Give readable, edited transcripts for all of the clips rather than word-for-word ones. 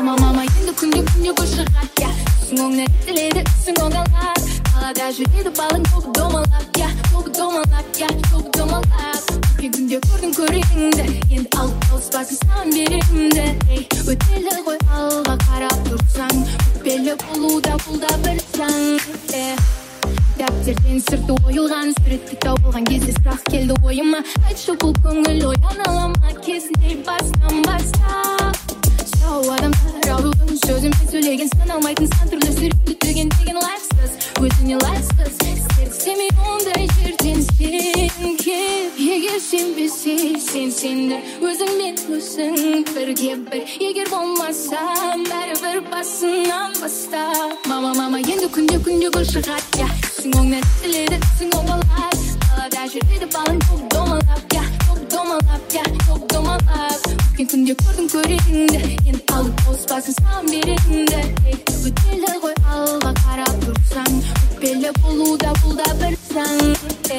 Мама, енді күнде гүл шығады, түсің оңнан тіледі, түсің оңалады. Қалада жүреді балың тобы домалап, тобы домалап. Күнде көрдің көрегіңді, енді алып ауыспасын саған беремді. Өтелі ғой алға қарап тұрсаң, өтпелі болуда бұл да бір заң. Дәптерден сырты ойылған, суретті тауылған кезде сұрақ келді ойыма. Айтшы бұл көңіл ояна ма, кезінде бастан бастап. Сау адамдар аурудың сөзімен сөйлеген, саналмайтын сан түрлі сүректі түген деген лайфсыз, өзіне лайфсыз. Істемей ондай жерден сен кеп, егер сенбесе сенді өзіңмен өзің бірге бір. Егер болмасам бәрібір басынан баста. Мама, енді күнде гүл шығады, түсің оңнан тіледі, түсің оңалады. Қалада жүреді балың тобы домалап, өткен күнде көрдің көрегіңді, енді алып ауыспасын саған беремді. Өтелі ғой алға қарап тұрсаң, өтпелі болуда бұл да бір заң.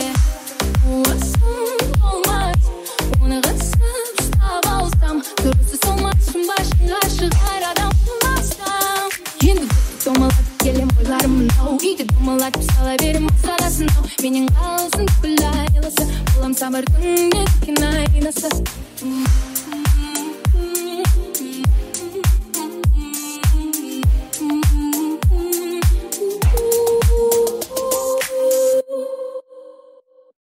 Уасың болмас, оны қысып ұстап алсам, дұрысы солмасын башыңа шығар адам болмасам. Енді домалап келем ойларым мынау, үйді домалатып сала берем санасын ау. Менен қалсын күл айласы, болам сабырдың неткен айнасы.